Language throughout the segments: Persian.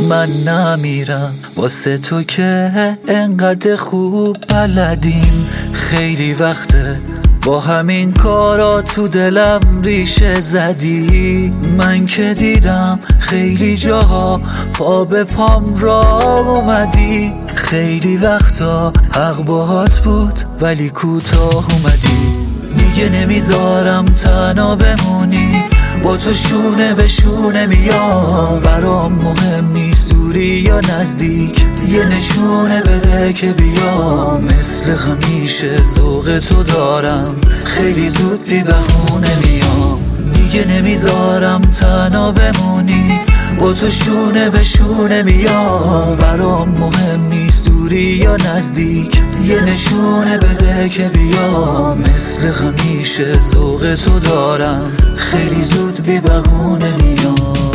من نمیرم واسه تو که انقدر خوب بلدیم. خیلی وقته با همین کارا تو دلم ریشه زدی. من که دیدم خیلی جاها پا به پام را اومدی. خیلی وقتا حق باهات بود ولی کوتاه اومدی. دیگه نمیذارم تنها بمونی، با تو شونه به شونه میام. برام مهم نیست دوری یا نزدیک، یه نشونه بده که بیام. مثل همیشه ذوق تو دارم، خیلی زود بی بهونه میام. دیگه نمیذارم تنها بمونی، با تو شونه به شونه میام. برام مهم نیست دوری یا نزدیک، یه نشونه بده که بیام. مثل همیشه ذوق تو دارم، خیلی زود بی بهونه میام.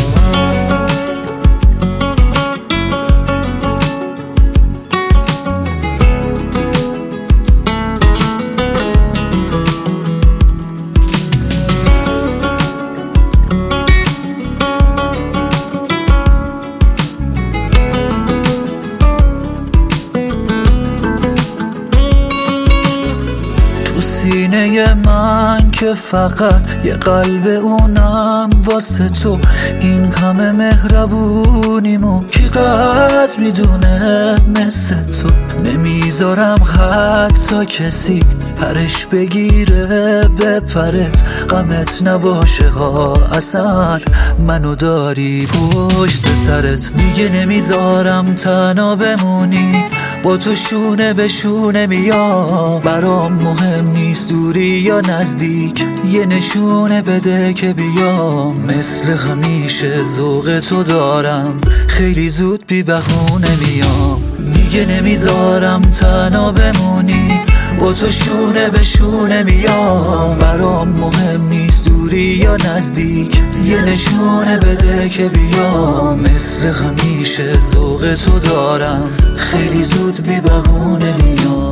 سینه من که فقط یه قلب اونم واسه تو. این همه مهربونیمو کی قدر میدونه مثل تو. نمیذارم حتی کسی پرش بگیره بپرت. غمت نباشه ها اصلا منو داری پشت سرت. دیگه نمیذارم تنها بمونی، با تو شونه به شونه میام. برام مهم نیست دوری یا نزدیک، یه نشونه بده که بیام. مثل همیشه ذوق تو دارم، خیلی زود بی بهونه میام. دیگه نمیذارم تنها بمونی، با تو شونه به شونه میام. برام مهم نیست دوری یا نزدیک، یه نشونه بده که بیام. مثل همیشه ذوق تو دارم، خیلی زود بی بهونه میام.